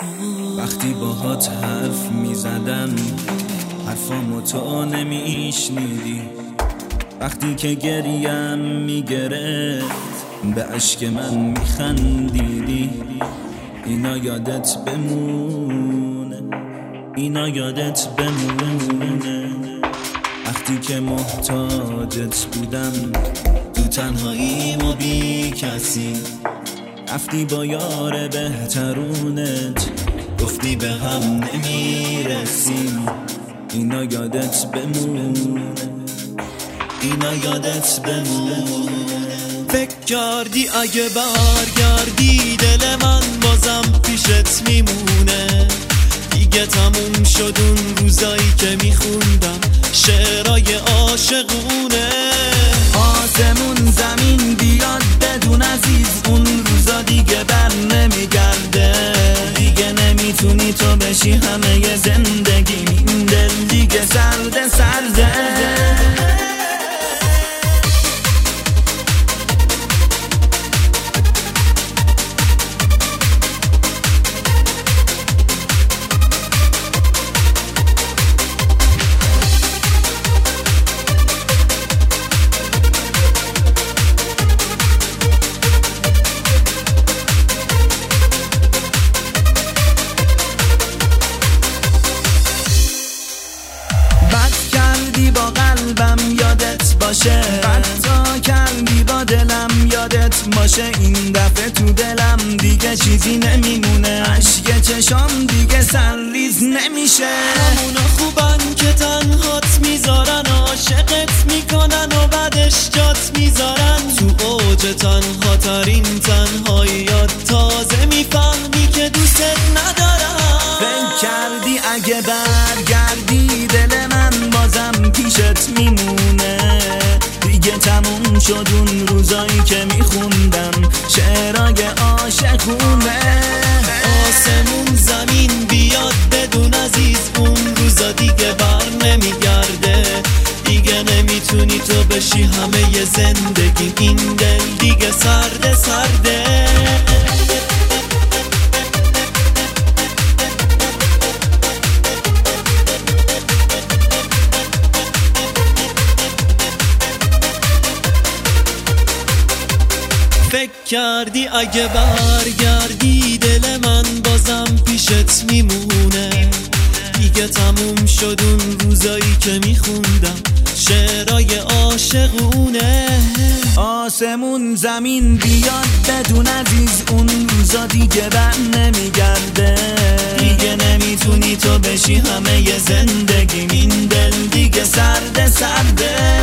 وقتی باهات حرف میزدم حرفامو تو نمیشنیدی، وقتی که گریم میگرفت به عشق من میخندیدی. اینا یادت بمونه، اینا یادت بمونه. وقتی که محتاجت بودم تو تنهاییم و بی کسی، رفتی با یار بهترونت گفتی به هم نمیرسیم. اینا یادت بمونه، اینا یادت بمونه. فکر کردی اگه برگردی دل من بازم پیشت میمونه. دیگه تموم شد اون روزایی که میخوندم شعرهای عاشقونه. آسمون زمین بیاد بدون عزیز، اون روزا دیگه بر نمیگرده. دیگه نمیتونی تو بشی همه زندگی، این دل دیگه سرده سرده. با قلبم یادت باشه، حتی کردی با دلم یادت باشه. این دفعه تو دلم دیگه چیزی نمیمونه، اشک چشام دیگه سرریز نمیشه. همونا خوبن که تنهات میذارن، عاشقت میکنن و بعدش جات میذارن. تو اوج تنها ترین تنهاییات تازه میفهمی که دوست ندارم. فکر کردی اگه برگردی دل من بازم پیشت میمونه. دیگه تموم شد اون روزایی که میخوندم شعرهای عاشقونه. آسمون زمین بیاد بدون عزیز، اون روزا دیگه بر نمیگرده. دیگه نمیتونی تو بشی همه زندگی، این دل دیگه سرده سرده. فکر کردی اگه برگردی دل من بازم پیشت میمونه. دیگه تموم شد اون روزایی که میخوندم شعرهای عاشقونه. آسمون زمین بیاد بدون عزیز، اون روزا دیگه بر نمیگرده. دیگه نمیتونی تو بشی همه زندگی، این دل دیگه سرده سرده.